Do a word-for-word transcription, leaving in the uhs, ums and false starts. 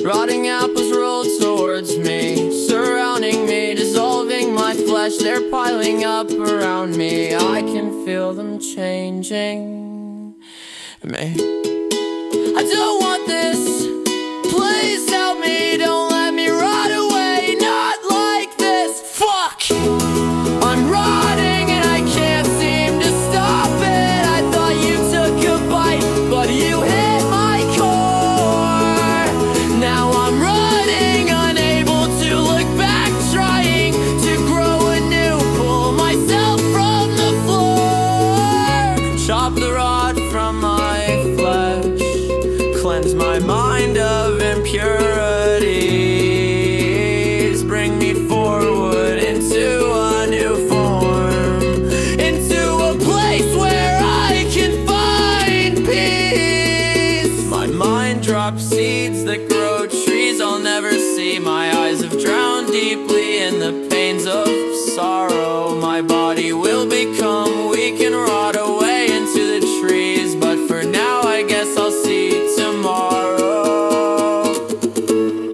Rotting apples rolled towards me, surrounding me, dissolving my flesh. They're piling up around me. I can feel them changing me. I don't want this. Please help me. Don't let me rot away. Not like this. Fuck. I'm rotting and I can't seem to stop it. I thought you took a bite, but you hit my core. Now I'm running, unable to look back, trying to grow anew, pull myself from the floor. Chop the rot from my flesh, cleanse my mind of impurities, bring me forward into a new form, into a place where I can find peace. My mind drops seeds that grow trees I'll never see. My eyes have drowned deeply in the pains of sorrow. My body will become